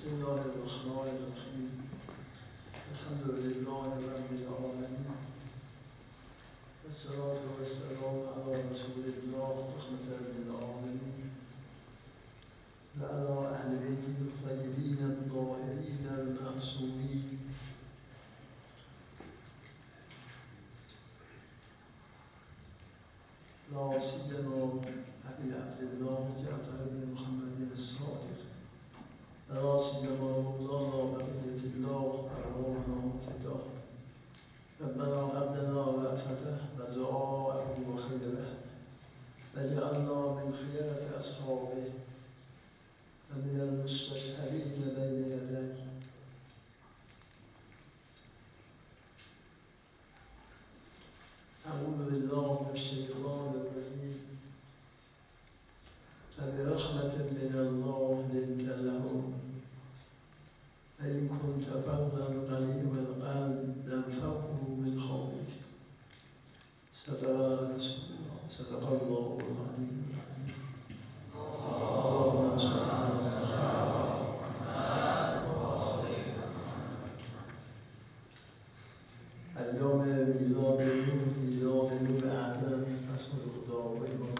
بسم الله الرحمن الرحیم الحمد لله رب العالمین والصلاة والسلام علی رسول الله رحمة للعالمین و علی اهل بیته الطیبین الطاهرین المعصومین لا سیما ابی عبدالله جعفر بن محمد الصادق لا سیما مولانا بقیة الله ارواحنا فداه ربنا هب لنا رأفته و دعاءه و خیره واجعلنا من خيرة أصحابه ومن المستشهدين بين يديك أعوذ بالله من الشيطان الرجيم فبرحمة من الله لنت لهم فإن كنت فظا غليظ القلب لانفضوا من حولك صدق رسول الله صدق الله العلي العظيم اللهم صل على ایام میلاد نور اعظم رسول خدا و امام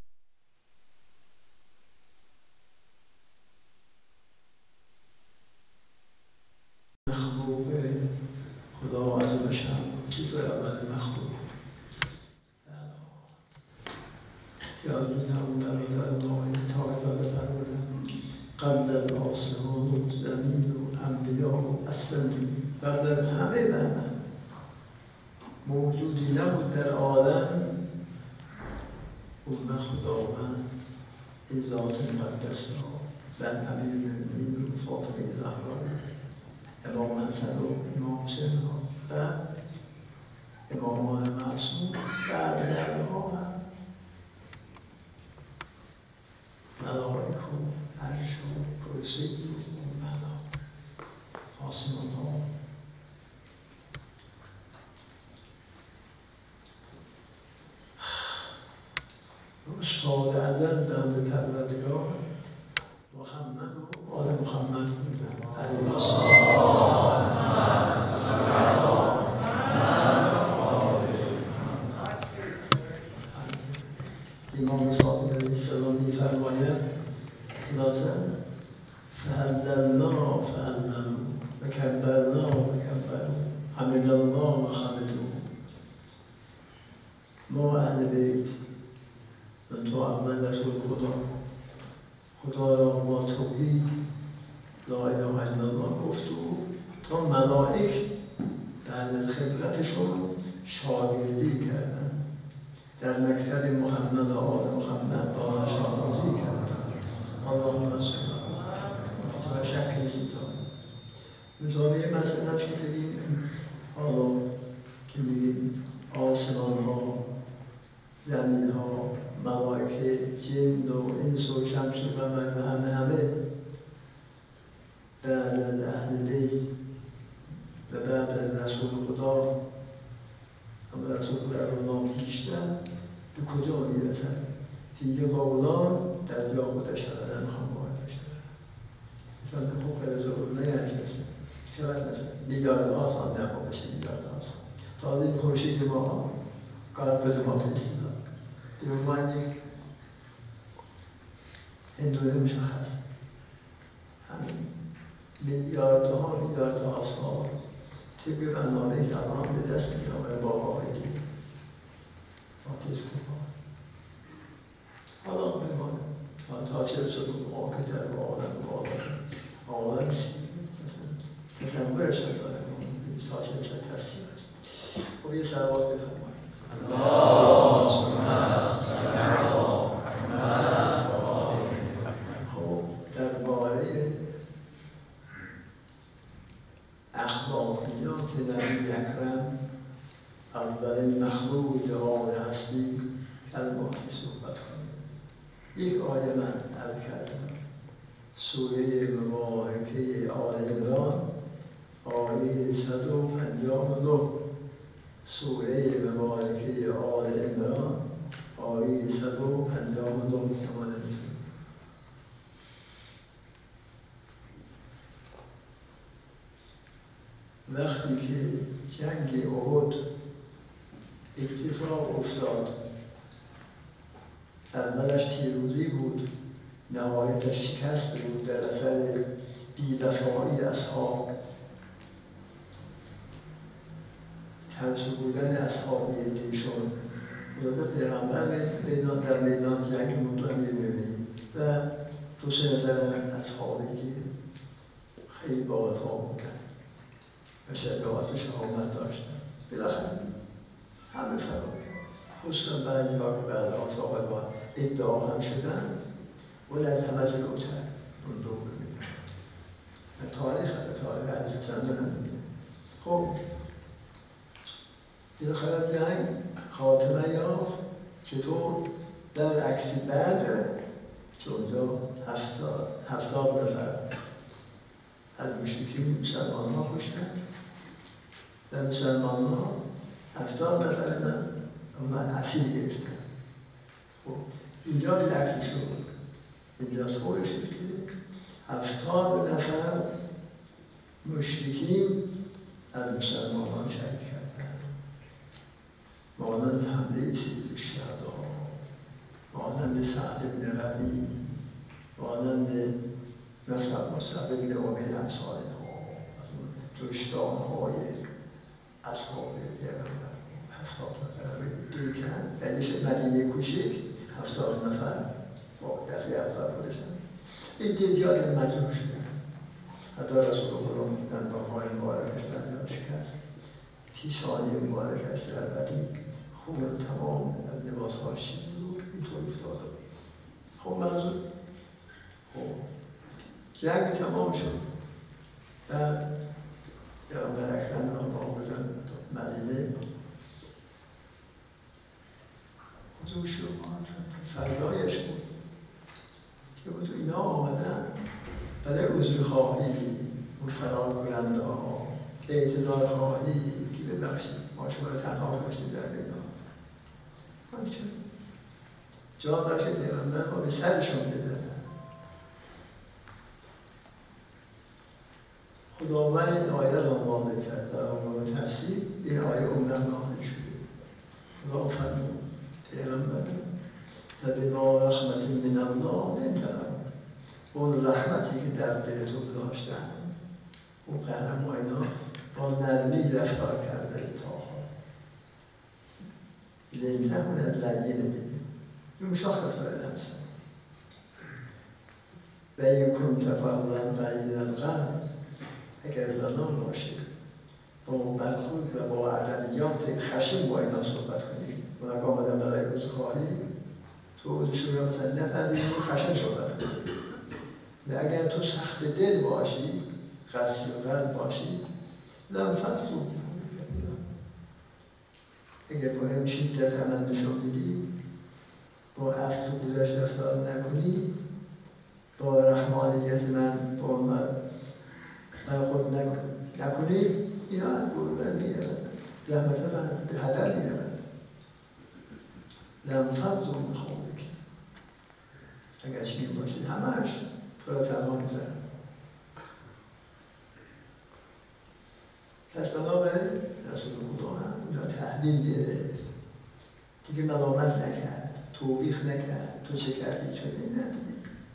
مخلوق خدا عز و شأن کیف اول مخلوق یادم همون برادر ما تاجدار فرمودن قبل از آسمان و زمین و انبیا و اصلا قبل از همه من موجودی نبود در عالم اون خداوند این ذات مقدس را بر امیرالمؤمنین و فاطمه زهرا امام حسن و امام حسین و امامان معصوم بعد نرها هم ملائک و عرش و کرسی و آسمان ها استاد ازل به امر پروردگار محمد و آل محمد بودن علیه السلام امام صادق علیه السلام می‌فرماید لازم فهللنا فهللوا و کبرنا و کبروا حمد الله و حمدوا ما اهل بیت من تو اول رسول خدا را با توحید لا اله الا الله گفت و تا ملائک بعد از خلقتشون شاگردی کردن در مکتب محمد و آل محمد با آن شاگردی کردن اللهم صل و شکل سیدان مطابق مثلا چون بگیم حالا که میگیم آسمان ها زمین ها ملائکه جن و انس و شمس و قمر و همه بعد از اهل بیت و بعد از رسول خدا اما رسول خدا را پیشتر به کجا میرسن؟ دیگه قولان در جا بوده شدن هم باید بشدن مثلا به خوب رزول نگرشنسه چقدر مثلا میلیارد ها سال نما بشه میلیارد ها سال تا این خورشید ما قلب ما پیشتن به عنوان یک هندوره مشخص همین میلیاردها سال طبق برنامه‌ای که الان به دست می‌آورد باقاعدی آتش بخواه حالا بماند تا چه رسول ما که در عالم تصورش هم دارم تا چه رسول تصویرش خب یه صلوات بفرمایید خب درباره اخلاقیات نبی اکرم اولین مخلوق جهان هستی کلماتی صحبت کنیم. یک آیه من عرض کردم سوره مبارکه آل عمران آیه 159 سوره مبارکه آل عمران آیه 159 که ما نمیتونیم وقتی که جنگ احد اتفاق افتاد، اولش پیروزی بود، نهایتش شکست بود در اثر بی‌وفایی اصحاب، ترسو بودن اصحاب دیشون. خدا پیغمبر در میدان جنگ مونده می‌بینیم و 2-3 نفر اصحابی که خیلی با وفا بودن و شجاعت و شهامت داشتن، بالاخره همه فرار کرد. خصوصا بعضی‌ها که بعدها صاحبان ادعا هم شدن ولی از همه جلوتر اون دو می‌بینیم. تاریخ حضرت زنده نمی‌گه. خب بالاخره جنگ خاتمه یافت. چطور؟ در عکس بعد که اونجا 70 نفر از مشرکین مسلمان ها کشتن و مسلمان ها 70 نفر من اسیر گرفتن. خب اینجا بالعکس شد. اینجا طوری شد که 70 نفر مشرکین از مسلمانان شهید کردن، مانند حمله سید الشهدا، مانند سعد بن ربیع، مانند مصعب بن عمیر امثال ها، از اون دشتان‌های اصحاب پیغمبر 70 نفر رو دیگرن دلیش مدینه کوچک 70 نفر با دفعه اول بودشن. این زیاد مجروح شدن. حتی رسول خدا دندان‌های مبارکش بردار شکست، پیشانی مبارکش در بدی خون تمام از لباس‌ها شید بود، اینطور افتاده بود. خب منظور جنگ تمام شد و پیغمبر اکرم را با بودن مدینه حضور شد. فردایش بود که بود اینا آمدن برای عذر خواهی و فرار کننده ها، اعتذار خواهی که ببخشید ما شما رو تنها باشید در میدان. همچنین جا داشت پیغمبر ما به سرشون بزنن. خداوند این آیه را واضح کرد در عنوان تفسیر. این آیه عمدن نازل شده. خدا فرمود پیغمبر فبما رحمة من الله لنت لهم، اون رحمتی که در دل تو داشتن، اون قهرمان اینا با نرمی رفتار کرده تا لنت اون از لینه بگیم یمشاخ رفتار نمسن و این کنت فضلا غیر القلب، اگر زنان باشه با برخورد و با ادبیات خشن با اینا صحبت کنی و اگر آمدن برای عذرخواهی تو عذرشون رو مثلا نپذیری و خشن صحبت کنی و اگر تو سخت دل باشی، قسی و قلب باشی، لنفضوا اگر باید شدت عمل نشون بدی، با عفو و گذشت رفتار نکنی، با رحمانیت من با من خود نکنی، اینا از بردن میرن، زحمت به هدر میرن. لنفضوا من حولک، اگر چی باشید همهش تو را تنها میزن. پس بنابراین رسول خدا هم اونجا تحلیل گرفت، دیگه ملامت نکرد، توبیخ نکرد، تو چه کردی چه ندیدی.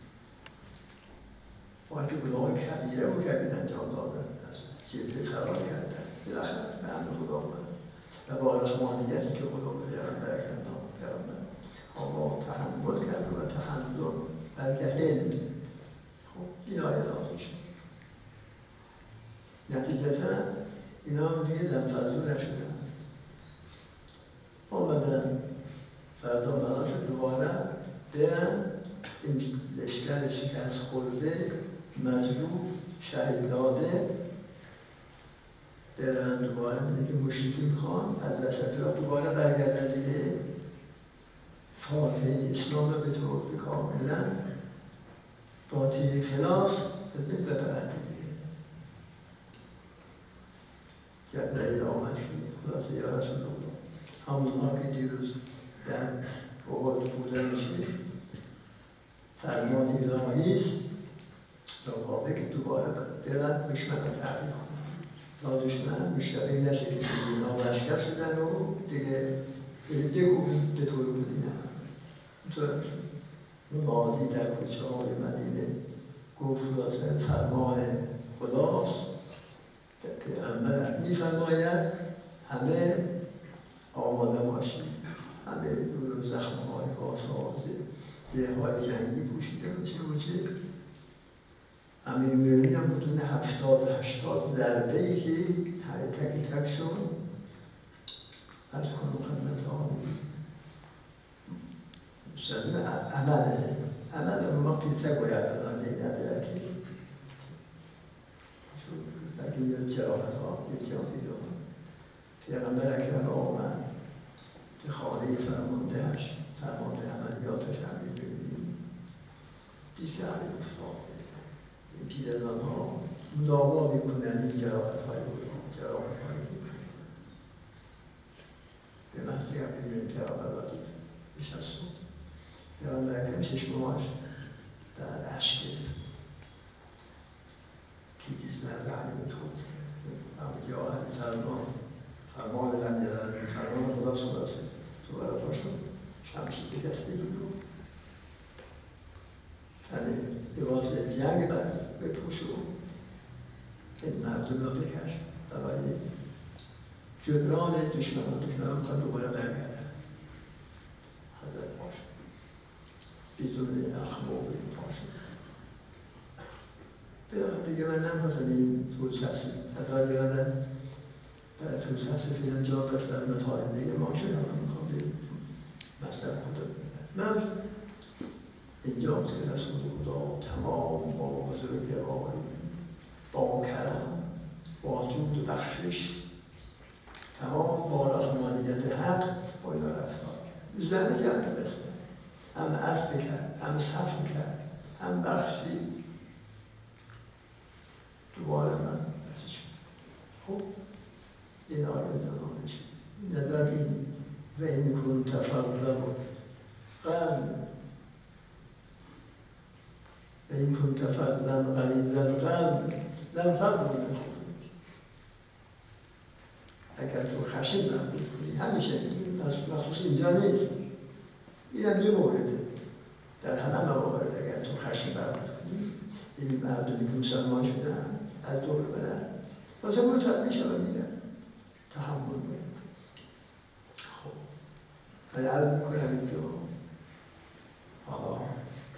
با اینکه گناه کبیره و کبیر انجام دادن، از جبهه فرار کردن، بالاخره به امر خدا آمد و با رحمانیتی که خدا به پیغمبر اکرم داد با تحمل کرد و تحمل بلکه علم. خب این آیه نازل شد. نتیجتا اینا هم دیگه لنفضوا نشدن. آمدن فردا بنا شد دوباره برن این لشکر شکست خورده مجروح شهید داده برن دوباره دیگه مشرکین خان از وسط را دوباره برگردن دیگه فاتحه اسلام رو به طور کاملا باطل خلاص از بین ببرن دیگه. جبرائیل آمد که خلاصه یا رسول الله همونها که دیروز در احد بودن میشه فرمان الهی است و واقعی که دوباره برن دشمن رو تعریف کنن. تا دشمن مشتبه نشه که اینا لشکر شدن و دیگه بگویم به طور بودی نه. اینطور منادی در کوچه های مدینه گفت خلاصه فرمان خداست که پیغمبر می‌فرماید همه آماده باشید، همه روی زخم‌های باسا زره‌های جنگی پوشیده باشه. امیرالمومنین هم بدون 70-80 ضربه‌ای که تک تک شد از کنو خدمت آنی عمل رو ما پیلتک باید دادن این ندرکی بلکه یه جراحت ها یه جراحی دارن پیغمبر اکرم آمد به خانه فرمانده عملیاتش هم ببینیم دیگه علی افتاده این پیرزن ها مداوا میکنن این جراحت های به محضی هم ببینیم پیغمبراتی بشستون پیغمبر اکرم چشمهاش در عشق گرفت که دیز بر رحمی توب اما جا علی فرمان لنده فرمان خدا سوداسه تو برای پاشون شمشی به دست بگیر رو یعنی لباس جنگ بپوش و این مردم را بکش برای جبران دشمنان میخواد دوباره برگردن حضرت پاشون بدون اخم و بدون پاشون دیگه من نمیخواستم این توسعه تطالی قدم برای توسعه فیلم جا داشت در مطالب دیگه ما شده هم میخوام به مصدر خدا بگم من اینجا که رسول خدا تمام با بزرگواری با کرم با جود و بخشش تمام با رحمانیت حق با اینا رفتار کرد زنه کرد بسته هم عفو کرد هم صفو کرد هم بخشید دوباره من بسش خب این آیه دانانش نظر این و این کن تفضل قلب و این کن تفضل غلیظ القلب لم فضل من خودک اگر تو خشن نبود کنی همیشه مخصوص اینجا نیست این هم یه مورده در همه موارد اگر تو خشن نبود کنی این مردمی که مسلمان شدن از دور برن واسه مرتب میشه و میرن تحمل میرن خب من عرض میکنم اینجا حالا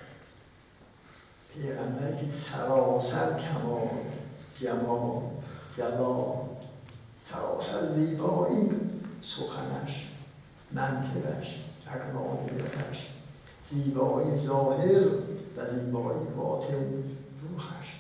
پیغمبر که سراسر کمال جمال جلال سراسر زیبایی سخنش منطقش اقناعیتش زیبایی ظاهر و زیبایی باطن روحش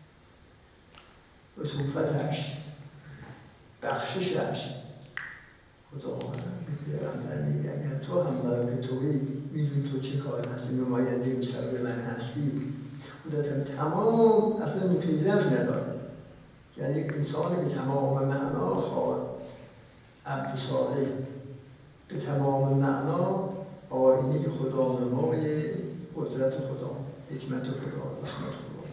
لطوفتش بخششش خدا پیغمبر میگه اگر تو هم برای توی میدونی تو چه کار هستی نماینده مستقل من هستی خودت تمام اصلا نکته نداره یعنی یک انسانی به تمام معنا خواهد عبد صالح به تمام معنا آینه خدا نمای قدرت خدا حکمت خدا رحمت خدا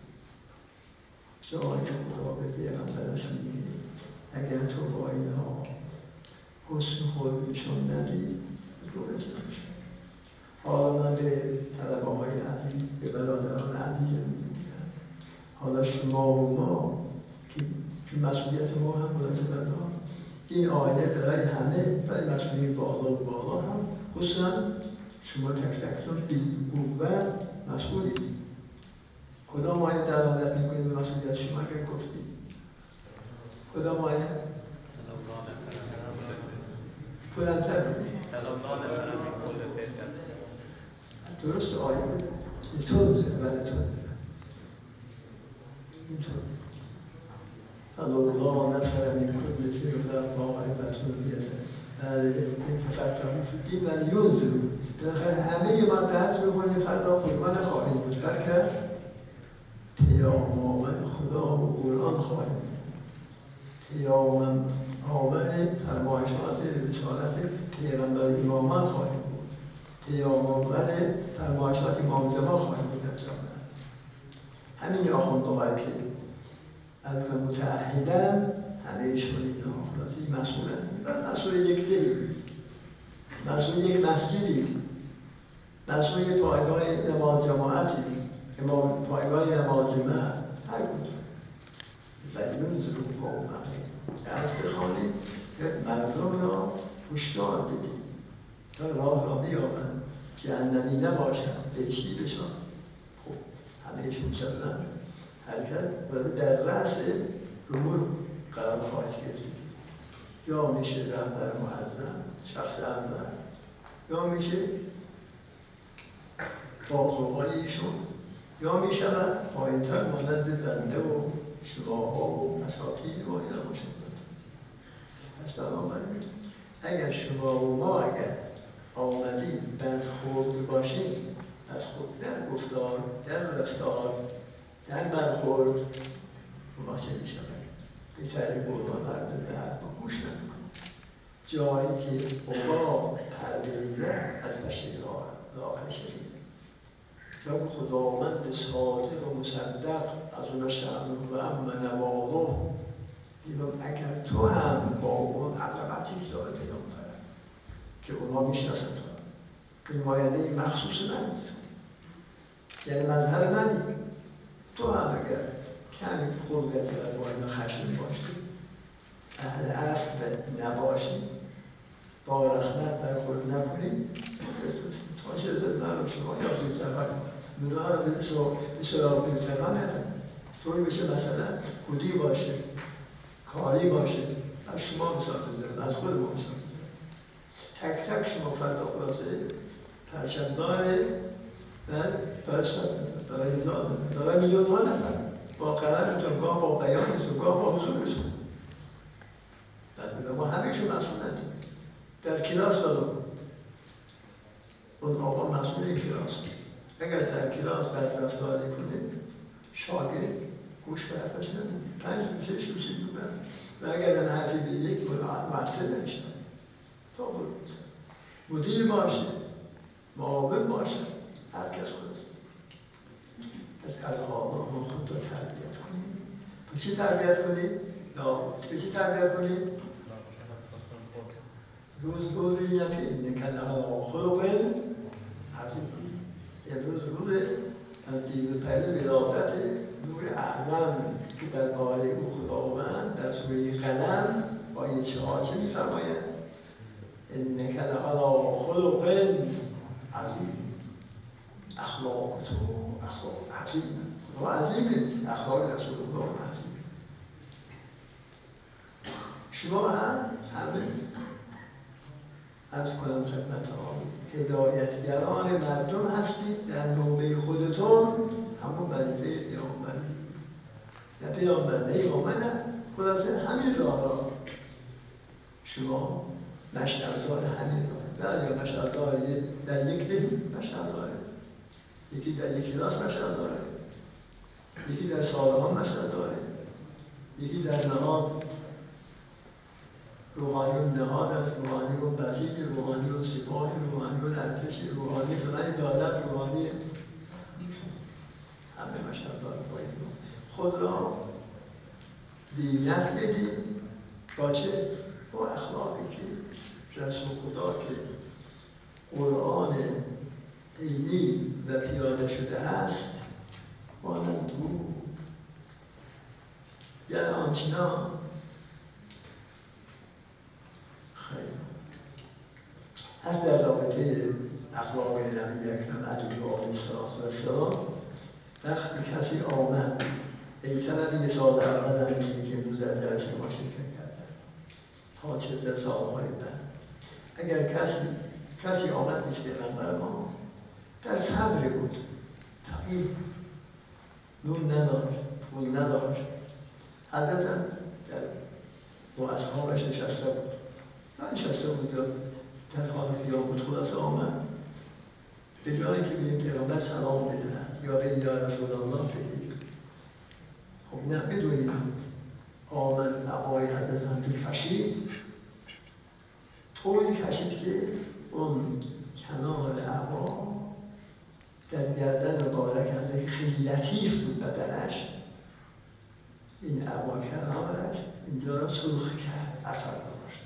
جای خدا به پیغمبرش میگه اگر تو با اینها حسن خود نشون ندی درست نمیشه حالا من به طلبه های عزیز به برادران عزیز میگم حالا شما و ما که مسئولیت ما هم مناسبت ها این آیه برای همه برای مسئولیت بالا و بالا هم خصوصا شما تک تکتون بالقوه مسئولید کدام آیه دلالت میکنید به مسئولیت شما که گفتید کدام آیه؟ بلندتر بگید درست آیه اینطور بزنه بلندتر اینطور فلولا نفر من کل فرقه طائفة یتفکرون فی الدین و لینذروا بالاخره همه ما دست بکنیم فردا خودمان خواهیم بود بلکه پیام آمد خدا و قرآن خواهیم بود پیام آمد فرمایشات رسالت پیغمبر امامت خواهیم بود پیام آمد فرمایشات امام زمان خواهیم بود در جامعه همین آخوند آقای که از متعهدن همهشون اینا خلاصی مسئولن. و مسئول یک دلی، مسئول یک مسجدی، مسئول پایگاه نماز جماعتی، پایگاه نماز جمعه، هر کجا. ولی نمی‌ذاره رو فوق درس بخوانید که مردم را هشدار بدید تا راه را بیابند، جهنمی نباشند، بهشتی بشن. خب همهشون چندن حرکت باید در رأس امور قرار خواهد گرفت. یا میشه رهبر معظم، شخص اول، یا میشه باقوهای ایشون، یا میشود پایین‌تر مانند بنده و شماها و اساتید و اینا باشند. پس بنابراین اگر شما و ما اگر آمدیم بدخورد باشیم، بدخورد در گفتار، در رفتار، در برخورد، ما چه میشود؟ به طریق قرآن مردم به حرف گوش نمیکنیم. جایی که عقاب پروریده از بشری لاغر شدید. یا که خداوند صادق و مصدق از اون شأن و اما نواله دیدم اگر تو هم با اون عظمتی که داره پیامبره که اونها میشناسن تو که مایده مخصوص من یعنی مظهر منی، تو هم اگر کمی خلقتی و با اینا خشم باشی، اهل عفو نباشی، با رحمت برخورد نکنی، تا چه زد من و شما یا بیرتقا مدها رو به سراغ بیرتقا ندن. طوری بشه مثلا خودی باشه، کاری باشه، از شما مثال بذارم، از خود ما مثال بذارم. تک تک شما فردا خلاصه پرچمداره و برای هزار نفر، برای میلیون‌ها نفر با قلمتون، گاه با بیانتون، گاه با حضورتون. بعد ما همه‌شون مسئولیم. در کلاس بدون اون آقا مسئول این کلاس. اگر در کلاس بد رفتاری کنه، شاگرد گوش به حرفش نمیده. 5 میشه 6 میگن. و اگر من حرفی به یک محصل نمیشه. تا بود. مدیر باشه، معاون باشه، هر کس خلاص. پس از حالا ما خود را تربیت کنیم. به چی تربیت کنیم؟ به چی تربیت کنیم؟ روز این است که این کلمه خلق عظیم. امروز روز تنظیم پیل ولادت نور اعظم که در باره او خداوند در سوره قلم آیه 4 چه می‌فرماید؟ انک لعلی خلق عظیم. اخلاق تو اخلاق عظیم، خدا عظیمه، اخلاق رسول الله عظیم. شما هم همه عرض کنم خدمت هدایتگران مردم هستید در نوبه خودتون، همون وظیفه پیامبری. نه پیامبر نه ایامنه، خلاصه همین راه را شما مشعلدار همین راه. نه یا مشعلدار در یک دل مشعلداره، یکی در یک کلاس مشعلداره، یکی در سالهان مشعلداره، یکی در نهاد روحانیون نهاد از روحانیون بسیج، روحانیون سپاه، روحانیون ارتش، روحانی فلان عدالت، روحانی همه مشهدار باید خود را زینت بدید با چه؟ با اخلاقی که رسول خدا که قرآن عینی و پیاده شده است مانند او یعنی آنچنان از در رابطه اخلاق نبی اکرم علیه علیه السلام وقتی کسی آمد ای طلب یه سال اول هم مثل که امروز در درس ما شرکت کردن تا 40 سالهای بعد اگر کسی آمد پیش پیغمبر ما در فقر بود، فقیر نون نداشت، پول نداشت، حضرت هم با اصحابش نشسته بود، نشسته بود یا در حال قیام بود. خلاصه آمد به جایی که به پیغمبر سلام بدهد یا به یا رسول الله بدهید. خب نه بدونید آمد عبای حضرت هم تو کشید، طوری کشید که اون کنار عبا در گردن مبارک حضرت خیلی لطیف بود بدنش، این عبا کنارش اینجا را سرخ کرد، اثر داشت.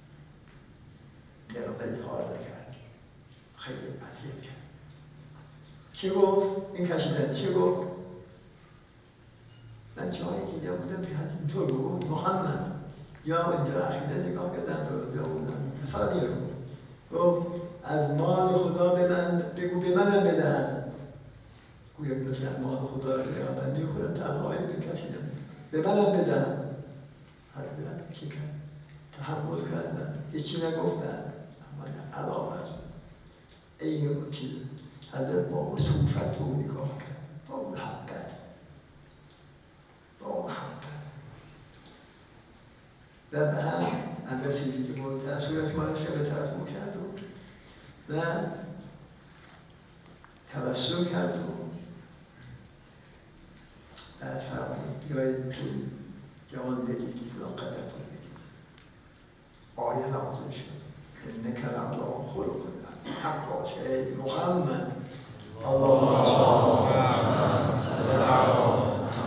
خیلی حال کرد، خیلی اذیت کرد. چی گفت؟ این کشیدن چی گفت؟ من جایی دیگه بودم که اینطور گفت محمد یا اینجا عقیده نگاه کردن تو بودن فقط یه رو گفت از مال خدا به من بگو به منم بدهن. گویا مثل مال خدا رو من میخورم تنهایی به کسی نمید به منم بدهن. هر بدن چی کرد؟ تحمل کردن هیچی نگفتن اما علاقه از این اون چیز حضرت با اون توفت رو نگاه کرد با محبت و به هم اندر چیزی که باید تصویرش مالش به طرف مو کرد و تبسم کرد و بعد فرمود بیایید که جوان بدید فلان قدر پول بدید. آیه نازل شد انک لعلی خلق حق باشه ای محمد اللهم صل علی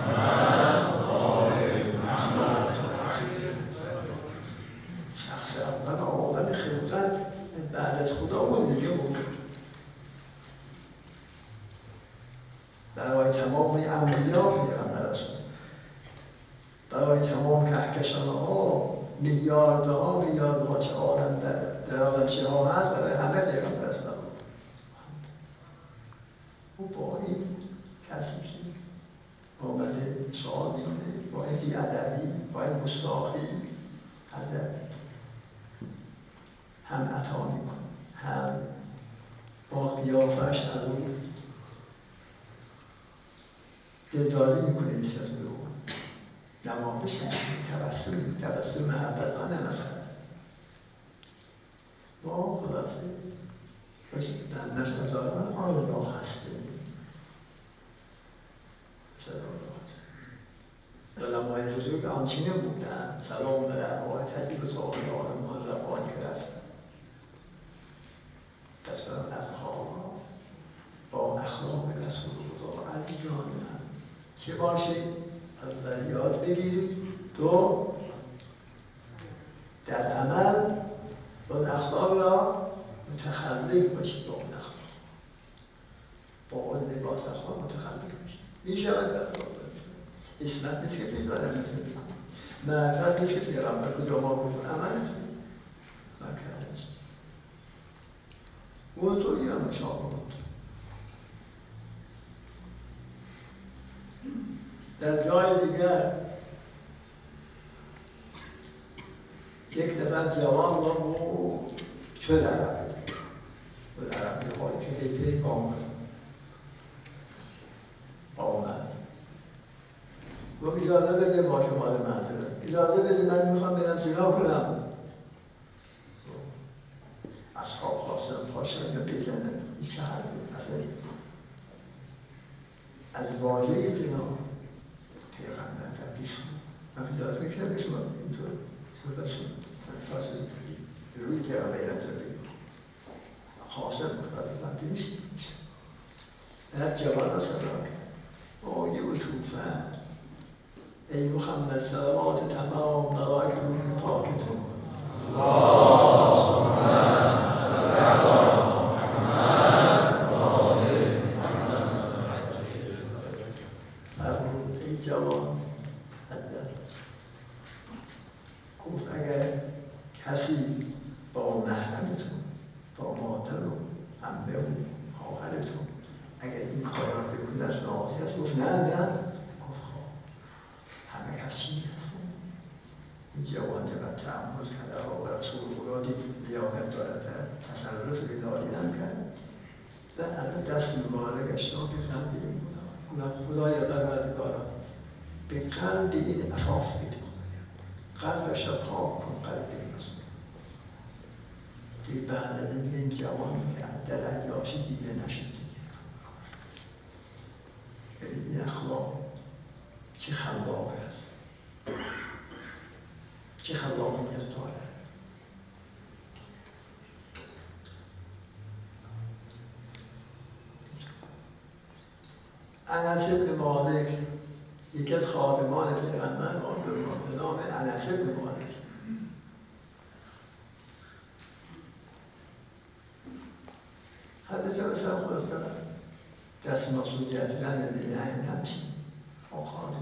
بعد از خدا اون دیگه بود برای تمام انبیا پیغمبر رسول برای تمام کهکشان‌ها میلیاردها چه عالم در عالم چه ها هست برای همه پیغمبر رسول او با این کسی که آمده سوال میکنه با این بی‌ادبی با این گستاخی حضرت هم عطا میکنه هم با قیافش از اون دلداری میکنه نیست از اون نمایش تبسم محبتانه مثلا با خلاصه در نشداران آن راه هسته علمای بزرگ آنچینه بودن سلام به رفاه تجیب و تاقل آرمان روان که رفتن پس برم از ها با اخلاق رسول خدا عزیزان من چه باشید؟ اول یاد بگیرید تو در عمل با اخلاق را متخلق باشید با اون اخلاق با اون لباس اخلاق متخلق باشید میشود به اخلاق اسمت نیست که پیدا نمیتونید معرفت نیست که پیغمبر کجا ما بود عمل نمیتونید مرکز نیست اون طوری هم شاهد در جای دیگر یک دفعه جوان را مو شد عربی و عربی هایی که هیپی آمد گفت اجازه بده با شما در منظره اجازه بده من میخوام برم زنا کنم اصحاب خواستم پاشم یا بزنم این چه حرفی اصلا از واژه زنا پیغمبر در پیش من اجازه میکنم به شما اینطور صحبت شد تاسه روی پیغمبر نمیتونه خواستم من پیش بعد جوان را صدا کرد او یه وطوفه ای محمد سلامات تمام ملائک روح پاکتون فرمود ای جوان گفت اگر کسی با محرمتون با مادر و عمه و خواهرتون اگر این کار را بکنید از ناظر هست گفت نه همه کسی هستن این جوان چقدر تعمل کرده و رسول خدا دید لیاقت دارد تصرف بیداری هم کرد و از دست مبارکش را که قلب این خدای پروردگارا به قلب این عفاف بده قلبش را پاک کن قلب این رسول دیگه بعد از این جوان در عیاشی دیگه نشد دیگه این اخلاق چه خلاق است چه خلاقیت دارد انس بن مالک یکی از خادمان پیغمبر به نام انس بن مالک. حضرت مثلا خلاص دست مسئولیت نده نه همچین آخانی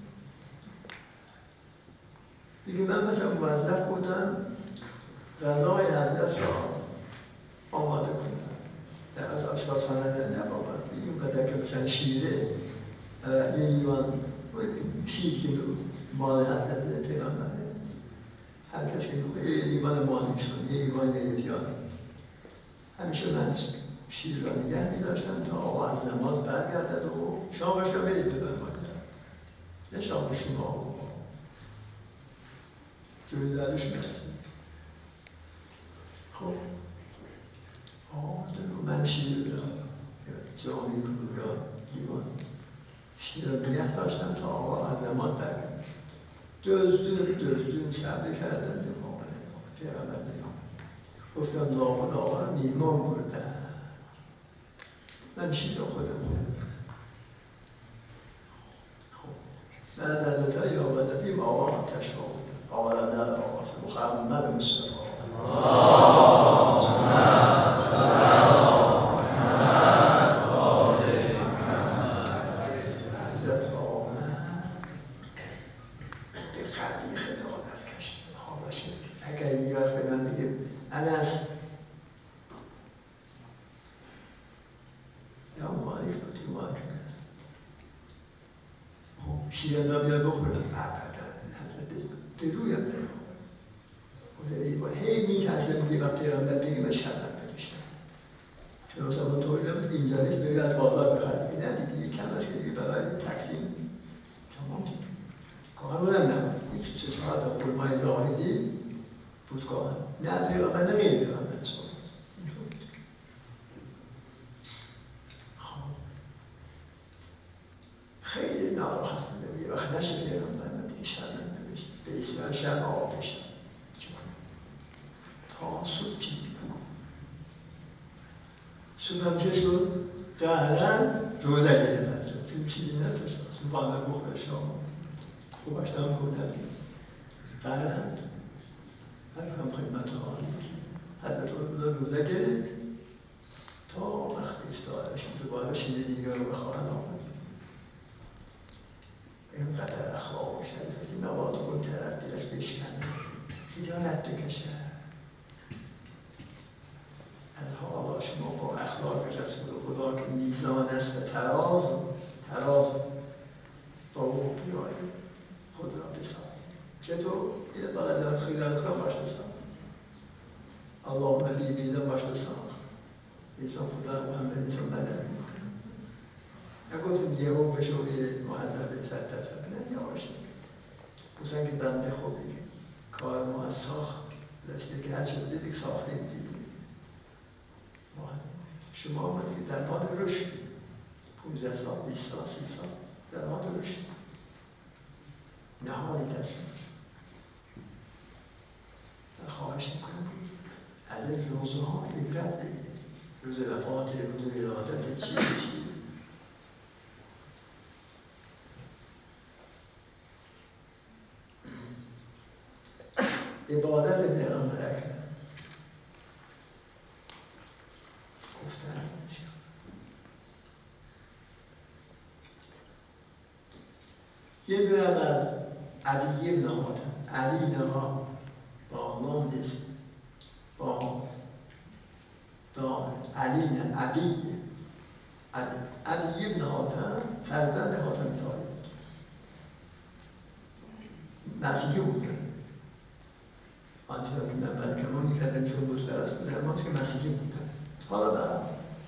دیگه. من مثلا موظف بودم غذای حضرت را آماده کنم در از آشپزخانه نباید بگیم قدر که مثلا شیره یه لیوان شیر که مال حضرت پیغمبره هر کسی که یه لیوان مالی شد یه لیوان یه پیاله همیشه من شیر را نگه می داشتم تا آقا از نماز برگردد و شامش را برید ببرمانید نه شام شما و جوی درش میرسید. خب آمده رو من شیر دارم جامی بود یا دیوان شیر را نگه داشتم تا آقا از نماز برگرد. دزدون سعده کردن به مامنه پیغمبر میامد گفتم داماد آقا را میمان بردن من شیر خودم بعد از دوتایی آمد از این آقا هم تشفا بود آقا را نه آقا محمد مصطفی حضرت آمد دقیقی خیلی عادت کشید حالا شد اگر یه وقت به من بگه انس یا معریف بود که معریف هست شیرم را بیاد بخورم ابدا حضرت به رویم پیغمبر هی میترسم میگه و پیغمبر بگه من شرمنده میشم چون روزا با طوری اینجا نیست بگه از بازار بخرد نه دیگه کم است که دیگه برای تقسیم تمام شد کار بودم نه یک چه ساعت خورمای زاهدی بود کار نه پیغمبر نه غیر پیغمبر خیلی ناراحت بودم یه وقت نشه پیغمبر من دیگه شرمنده بشه به اسم شرم آب بشم تا سود چیزی نکنم سودم چه شد؟ قهرن روزه گرفت چون چیزی نداشتم سوبانه بخور شام خوبشتم بودم قهرن عرضم خدمت آنی حضرت روزه گرفت تا وقت افتارشم دوباره شیر دیگر رو بخواهن آمد اینقدر اخلاق و شریفه که نباید اون طرف دیلش بشکنه خجالت بکشه از حالا شما با اخلاق رسول خدا که میزان است و تراز با اون بیایید خود را بسازید چطور؟ این باید از خیلی خدا باشد ساخت اللهم لی بیده باشد ساخت ایسا خدا محمدی تو مدد میکنه نگفتم یه هم بشه و یه محضر صد نه یواشی بسن که بنده خوبی کار ما از ساخت داشته که هرچه بوده دیگه ساخته این دیگه شما آمده که در حال رشد 15 سال 20 سال 30 سال در حال رشد نهایی تصمیم و خواهش میکنم از این روزه ها عبرت بگیرید روز وفات روز ولادت چی عبادت پیغمبر اکرم گفتن یه دورم از علی بن حاتم علی نها با نام نیست با علی نه علی بن حاتم فرزند حاتم طایی بود مسیحی بود آنجا که من برکمانی کردم چون بود فرست بود در ماست که مسیحی بودن حالا برم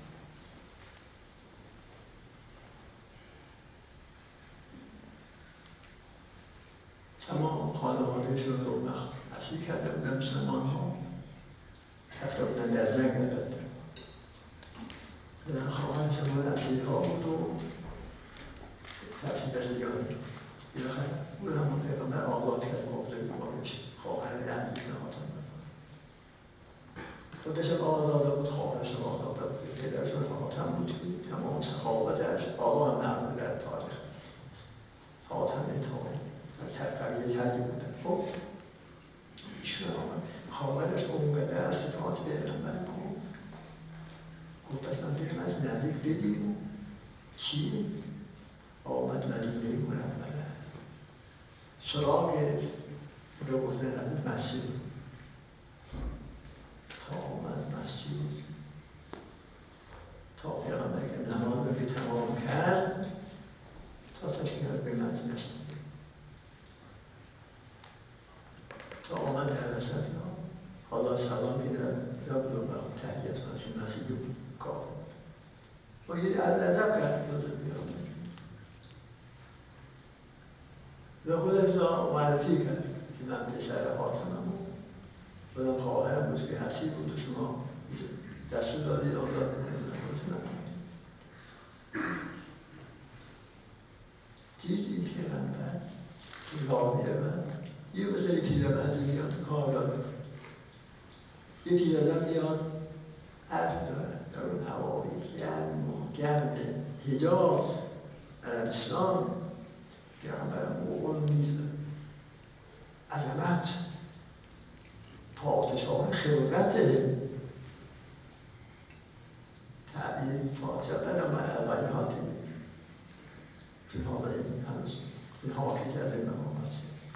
تمام خانوادهشون رو اسیر کرده بودن مسلمان ها رفته بودن در جنگ البته خواهان شما اسیر ها بود و تحصیل زیادی بالاخره او همون پیغمبر آزاد کرد مقابل بیمارش خواهر علی بن حاتم خودش آزاده بود خواهرش آزاده بود پدرشون حاتم بود تمام صحابتش آقا هم نقل در تاریخ تری بودن. خب ایشون آمد خواهرش اونقدر از صفات پیغمبر گفت پس من برم از نزدیک ببینم چیه؟ آمد مدینه منوره سراغ رو بردن از مسجد تا آمد مسجد تا پیغمبر که نماز رو که تمام کرد تا تشکیلات به مسجد رسید تا آمد در وسط حالا سلام میدن یا بلو برام تحییت کنشون مسیح کار و یه ادب کرد داده بیام و خودش را معرفی کرد که من پسر حاتمم بودم خواهرم بود که حسیب بود و شما دستور دادید آزاد بکنید دیدیم پیغمبر که رامیه من یه مثل پیرمردی میاد کار داره یه پیرمرد میاد حرف داره در اون هوایی گرم حجاز عربستان پیغمبر موقع میزه عظمت پادشاه خلقته تعبیر فاتحه برای من اولی حاتمی فی حال این هنوز این حافظ از این مقامت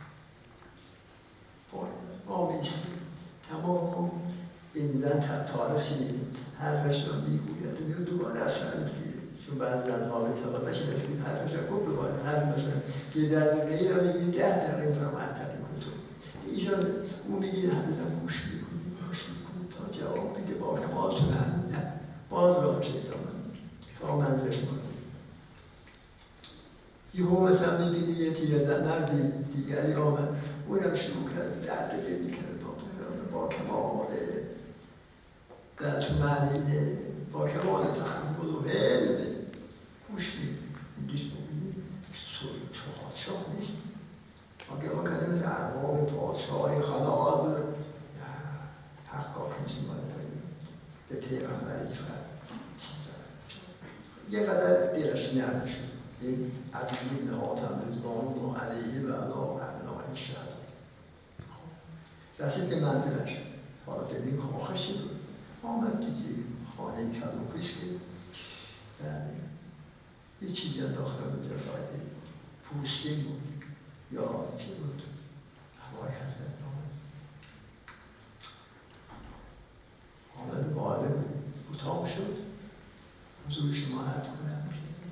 ما میستیم تمام این زن تاریخ شنیدیم حرفش رو میگوید و میگوید دوباره از سر میگیره چون بعض زنها به طبقه شنفید حرفش رو گفت دوباره حرف مثلا یه دقیقه رو میگوید 10 دقیقه رو منطق میکنه تو ایشان اون میگید حدیثم گوش میکنید تا جواب میده با کمالتون همین باز رو شیطان تا منظرش مانه یه هم مثلا میبینی یه مردی دیگری آمد اونم شروع کرد درد دل میکرد با کمال در تو معنی با کمال تحمل و علم گوش میدید پادشاه نیست اگه ما کنیم از ارباب پادشاهی خلاق حقاق نیست به پیغمبری شد یه قدر دلش نرم شد این عدلی ابن حاتم رضوان و علیه و علا ابنای شهد رسید به منزلش حالا ببین کاخشی بود آمد دیدی خانه کلوفش که یه چیزی انداخته بود جفایی پوستین بود یا چی بود هوای حضرت آمد وارد اتاق شد حضور شما عرض کنم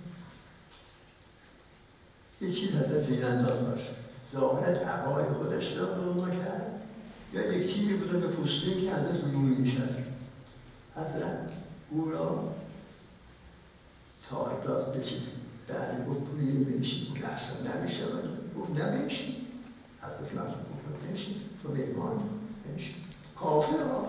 که یه چیز حضرت زیرانداز داشت ظاهرت عقای خودش را برون کرد یا یک چیزی بوده به پوستین که حضرت بیرون می‌نشست حضرت او را تارک داد به چیزی بعدی گفت بویی بنشید بود احسن نمیشه گفت نمیشید حضرت مردم گفت نمیشید تو به ایمان نمیشید کافر ها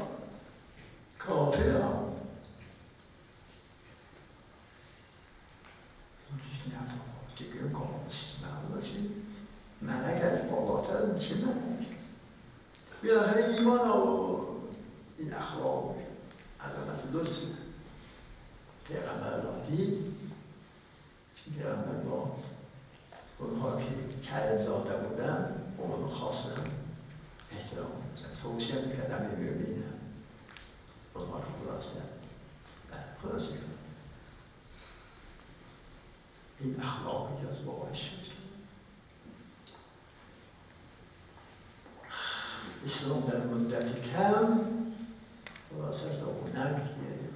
دیگه کافر ملک از بالاتر چه ملک بالاخره ایمان و این اخلاق عظمت لطف پیغمبر را دید پیغمبر با اونها که کرد زاده بودن اونو خواستن احترام می‌کنن توصیه می‌کردم ببینم اونها که خلاصه کنم این اخلاقی از باعث شد اسلام در مدت کم خلاصه رونق گرفت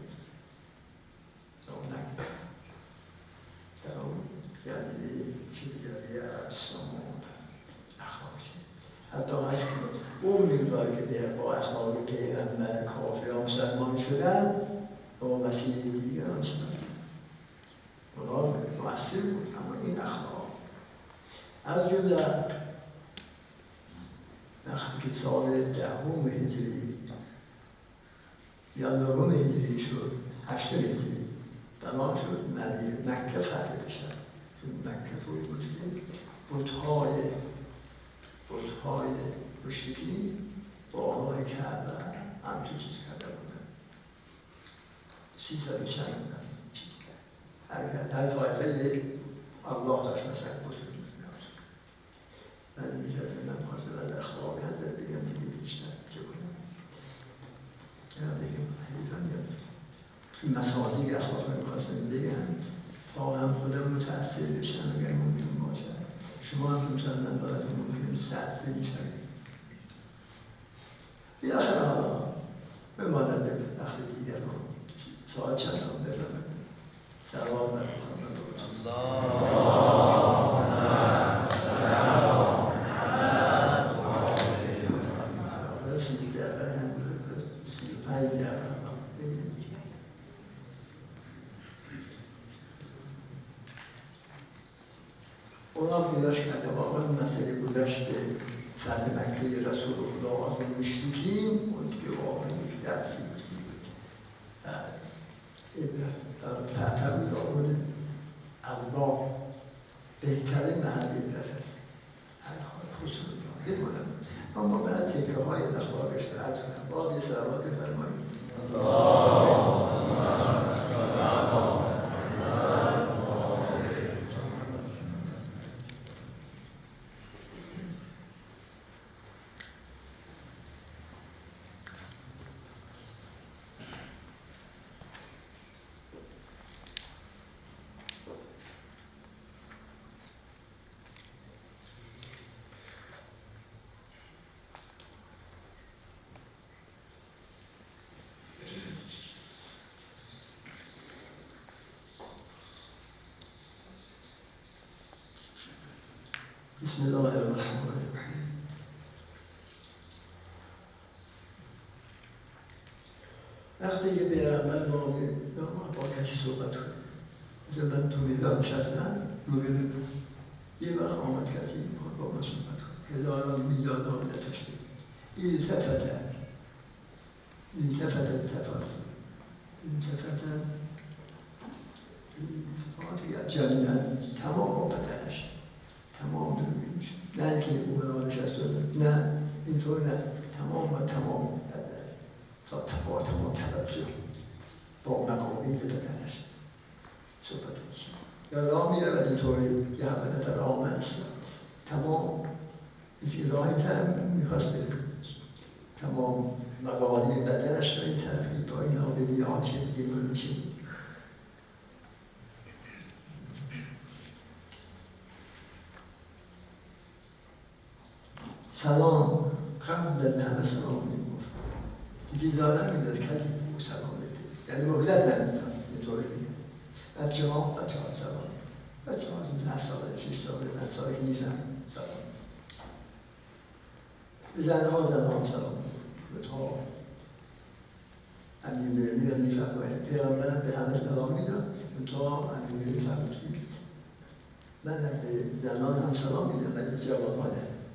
در اون جدیده چیزی جدیده عربستان اخلاقی حتی هست که اون مقداری که با اخلاق پیغمبر کافران مسلمان شدن با مسیح دیگران شدن اونا مؤثر بود اما این اخلاق از جمله وقتی که سال 10 هجری یا 9 هجری شد 8 هجری بنا شد مکه فتح بشن چون مکه طوری بود که بت‌های مشرکین بالای کعبه هم تو چیز کرده بودن 300 و چند هر طایفه الله داشت مثلا بود بعد می‌کردم من خواستم از اخلاق حضرت بگم دیگه بیشتر چه کنم یا بگم حیفم میاد توی مصادیق اخلاق می‌خواستم بگم تا هم خودم متأثر بشم اگر ممکن باشد شما هم متأثر براتون ممکن تأثیر می‌شوید بیاخر حالا بماند به وقت دیگر رو ساعت چند هم بفرمایید سلام بر محمد اونا گذاشت کرده واقعا مسئله گذشت فتح مکه رسول خدا آن مشرکین اون که واقعا یک درسی بود تعتبیر آمون الله بهترین محل عبرت است هر حال خصوص الله بمانم اما بعد تکره های اخلاقش قطع کنم باز یه سلامات بفرمایید بسم الله الرحمن الرحیم وقتی که پیغمبر با کسی صحبت کنه مثل من تو میدان نشستم روبرو یه وقت آمد کسی با من صحبت کنه هزاران میلیارد آمدتش التفت جمعیت تمام با بدنش تمام ببینیش نه اینکه او به آنش از نه اینطور نه تمام و تمام با تمام توجه با مقامین بدنش صحبت میشه یا راه میره و اینطوری یه حفظه در آمد است تمام مثل راه این طرف میخواست بره تمام مقامین بدنش را این طرفی با این ها ببینی آنچه بگیم رو میشه سلام قبل از همه سلام میگفت دیگه دارم میداد کلی او سلام بده یعنی مهلت نمیداد اینطوری میگه بچه ها سلام بچه ها 7 ساله 6 ساله 9 ساله که نیزم سلام به زنه ها سلام به تا امیر میاد میفرماید پیغمبر به همه سلام میداد تا امیر میفرماید من به زنان هم سلام میدم ولی به جوانان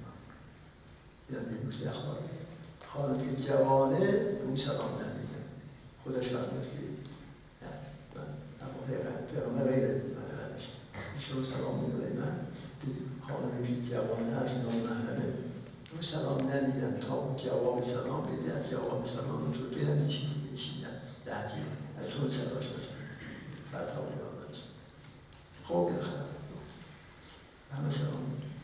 یعنی مثل اخبار خانم که جوانه اون سلام نمیدن خودش فرمود که نه من اما پیغمبر غیره من غیرش ایشون سلام میده من خانمی که جوانه هست نامحرمه اون سلام نمیدم تا اون جواب سلام بده از جواب سلام اون تو بینم چی میشین دهتی از تو سلاش بسن فتح و بیان برسن خوب بخرم همه سلام میده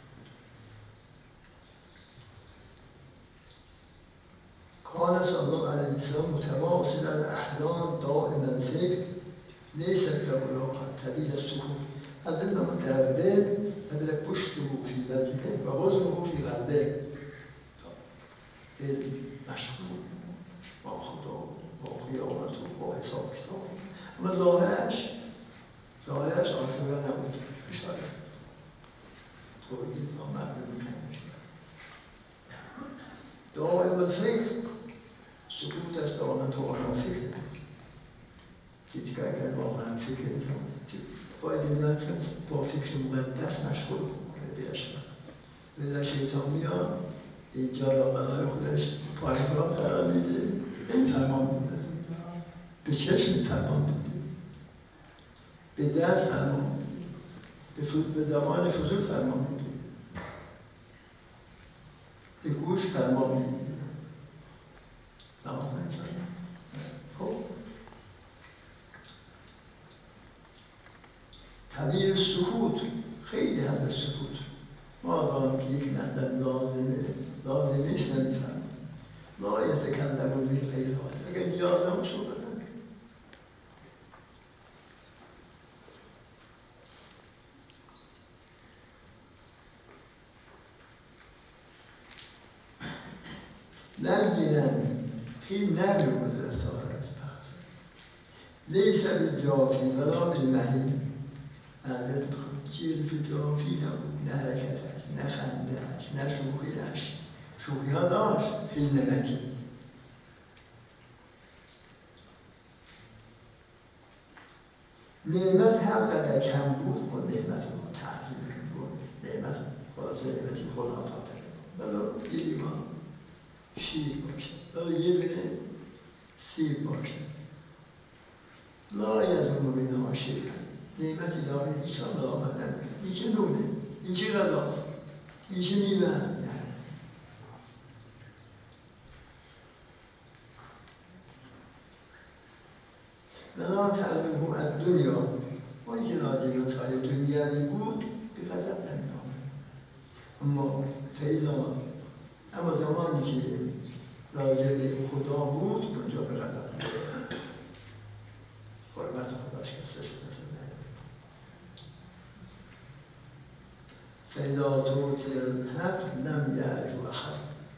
كان صلى الله عليه وسلم متواصل الأحلام دائم الذكر ليس كبلاغ طويل السكون أبدا من درده أبدا پشته في وجهه ووزنه في قلبه مشغول با خدا با قیامت و با حساب کتاب اما ظاهرش آشکار نبود اشاره توحید و معلوم کنش دائم الفکر سکوتش دائما تو آن فکر چیزی که اگر واقعا فکر کنم باید این لحظه با فکر مقدس مشغول کنه دلش را ولی شیطان میاد اینجا را برای خودش پایگاه قرار میده این فرمان میده به چشم فرمان میده به دست فرمان میده به زمان فضول فرمان میده به گوش فرمان میده نمازن انسان خب طبیعی سکوت خیلی حد سکوت ما آدم که یک مطلب لازمه نیست نمیفهمه. لا یتکلمون به غیر حاجت. اگر نیاز هم صحبت نکنه. نگیرن خیلی نمی گذرست لیس بالجافی ولا بالمهین. حضرت چیل فی جافی نبود، نه حرکتش، نه خندهش، نه شوخیش. شوخی ها داشت، خیلی نمکی. نعمت هم قدر کم بود و نعمت رو تحقیل بود. نعمت خلاصه نعمتی خدا عطا بلا یه لیوان شیر باشه، بلا یه دونه سیب باشه. لا یظن منها شیئا. نعمت الهی هیچ وقت آمد نمی‌کنه. این چه نونه؟ این چه غذاست؟ این چه میوه؟ نه. ولا تعلمه الدنیا. اونی که راجع به دنیوی بود به غضب نمی‌آمد. اما فیضا، اما زمانی که راجع به خدا بود اونجا به غضب می‌آمد. حرمت خدا شکسته شد. فإذا توتی الحق لم يعرف أحد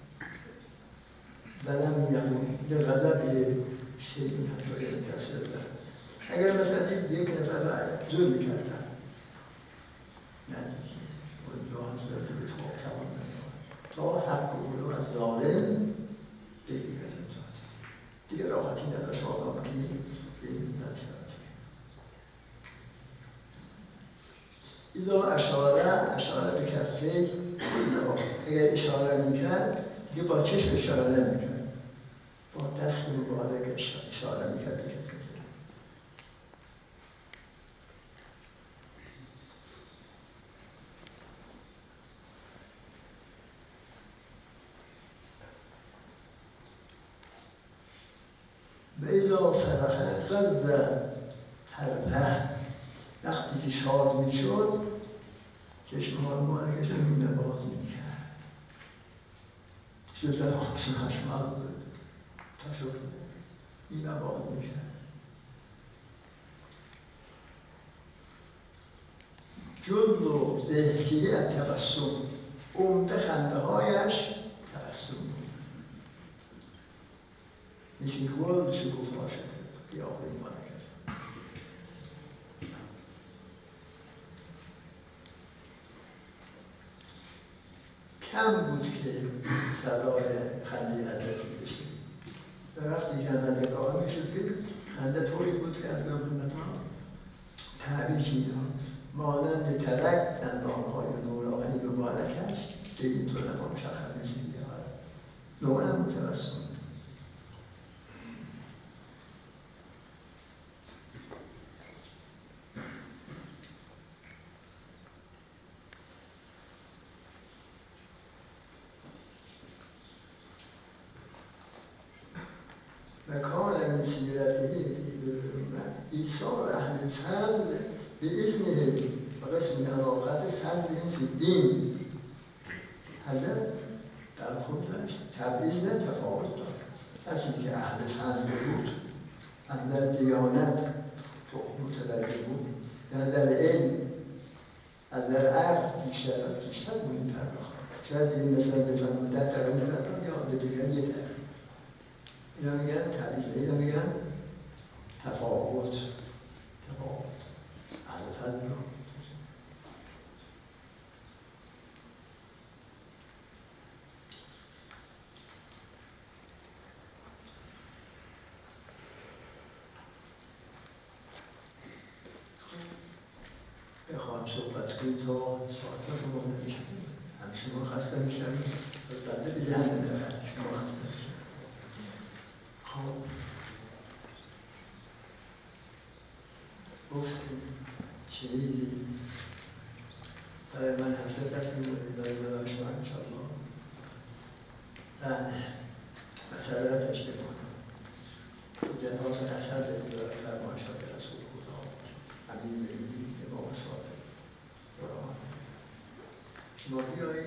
ولم يكن لغضبه شيء حتی تفسیر دارد. اگر مثلا یک نفر را ظلم کردن ندیگه اونجا هم صورت به توان ندارد تا حق او رو از ظالم بگیرد. دیگه راحتی نداشت آدم که به این نتیجه. اذا اشاره به کفه اگر اشاره میکرد دیگه با چشم اشاره نمیکرد، با دست مبارک اشاره میکرد به کفه. و اذا فرح غض طرفه. وقتی که شاد میشد چشم‌ها مبارکش رو می‌نواز می‌کرد. شد در حسن حشمت تشکر می‌نواز می‌کرد. جل و ضحکه از تبسم. عمده خنده‌هایش تبسم بود. مثل گل شکوفا شده قیافه مبارکش. کم بود که صدای خنده حضرتی بشه. و وقتی که حضرت راه میشد که خنده طوری بود که از گربنتان تعبیش میداد. مانند ترک دندانهای نورانی مبارکش به این طور نما مشخص میشه بیاره. نوعا متوسم. و کان من سیرته ایثار اهل الفضل باذنه و قسم علاقت فضلهم فی الدین. حضرت در خودش تبعیض نه تفاوت دارد. کسی که اهل فضل بود، اندر دیانت متدین بود، در علم، در عقل بیشتر بود می‌پرداخت. شاید این مثلا بفرمون 10 دقیقه می‌پرداخت یا به دیگر 1 دقیقه. اینا میگن تبعیض، اینا میگن تفاوت. اهل فضل رو بخواهم صحبت کنیم تا ساعت رو مونده میشن. هم شما خسته میشن بعد به جهنم میرن. شما خسته میشن. خب گفتیم شنیدیم برای من حسرتش میمونید برای شما انشاءالله بعد مسئلتش بکنم جناز اثر بدید و فرمایشات رسول خدا امیر بگیدید امام صادق قرآن شما بیایید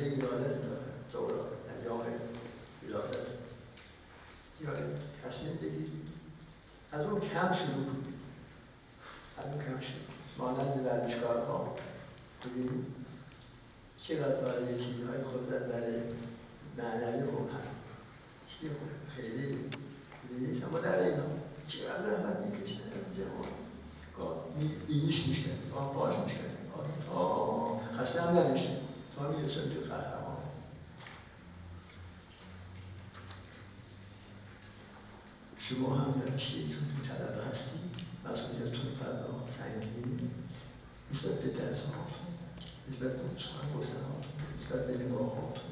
هفته ولادت دوران ایام ولادت یا تصمیم بگیرید از اون کم شروع کنید، از اون کم شروع مانند ورزشکارها ببینید چقدر برای چیزهای خودت برای معنوی هم چیه خیلی ببینید اما در اینا چقدر زحمت میکشن از جوان بینیش میشکنه پاش میشکنه تا خسته هم نمیشه تا میرسه به قهرمان. شما هم در شیعتون طلبه هستید، مسئولیتتون فردا سنگینه نسبت به درس هاتون، نسبت به سخن گفتن هاتون، نسبت به نگاه هاتون.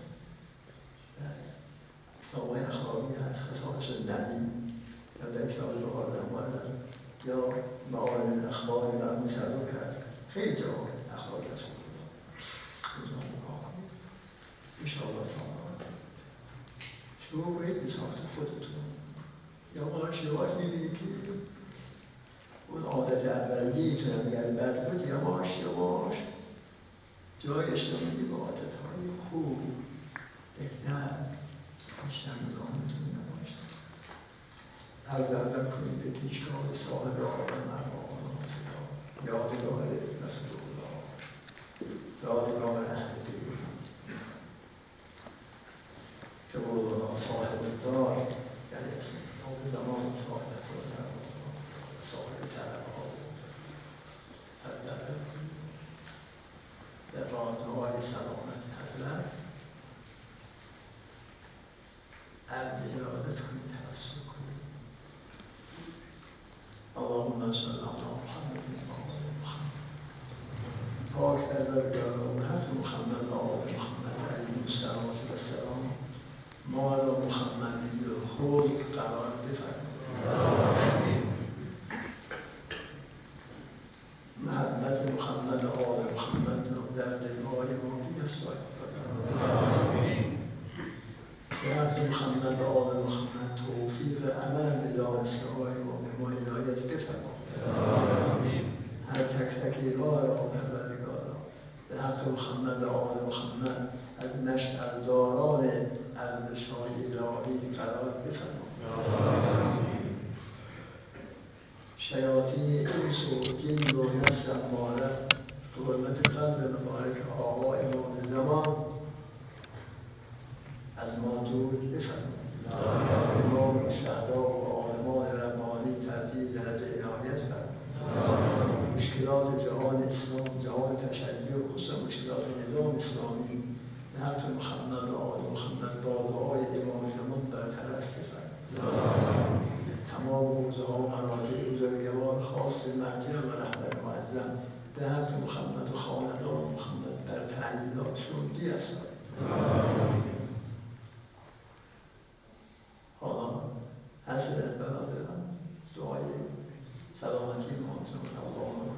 سامای اخلاقی هست، خصائص النبی یا در کتاب بهار رمضان یا معارض اخبار مرحوم صدوق هست، خیلی جواب اخلاق رسول الله روزانه نگاه کنید. انشاءالله تعالی شروع کنید به ساخت خودتون. یا ماهاش یواش میبینید که اون عادت اولیه‌تون هم اگر بد بود یا ماهاش یواش جایش رو میدید به عادت‌های خوب بهتر بیشتر نظامتون نباشد. البته کنید به پیشگاه صاحب عالم ارواحان یادگار رسول الله، یادگار اهل دین که قولها صاحب الدار یعنی اون زمان صاحب فرده و صاحب طلبه ها در رادهای سلامت حضرت عرض ارادت کنید، توسل کنید. اللهم صل علی محمد و آل محمد پاک پروردگار امت محمد و آل محمد علیهم السلام ما را محمدی خلق قرار بفرمایید. محبت محمد و آل محمد را در دلهای ما بیفزایید. به حق محمد و آل محمد توفیق عمل به دانسته‌های ما به ما عنایت بفرمایید. هر تک تک ما را پروردگارا به حق محمد و آل محمد از مشعلداران ارزش‌های الهی قرار بفرمایید. شیاطین انس و جن و نفس اماره به حرمت قلب مبارک آقا امام زمان از ما دور بفرمایید. امام شهدا و عالمان ربانی ترفیع درجه عنایت فرمایید. مشکلات جهان اسلام، جهان تشیع و خصوصا مشکلات نظام اسلامی به حق محمد و آل محمد با دعای امام زمان برطرف بفرمایید. تمام حوزه ها و مراجع بزرگوار خاص محجم و رهبر معظم به حق محمد و خاندان محمد بر تعییناتشون بیفزایید. حالا حضرت برادران دعای سلامتی امام زمان اللهم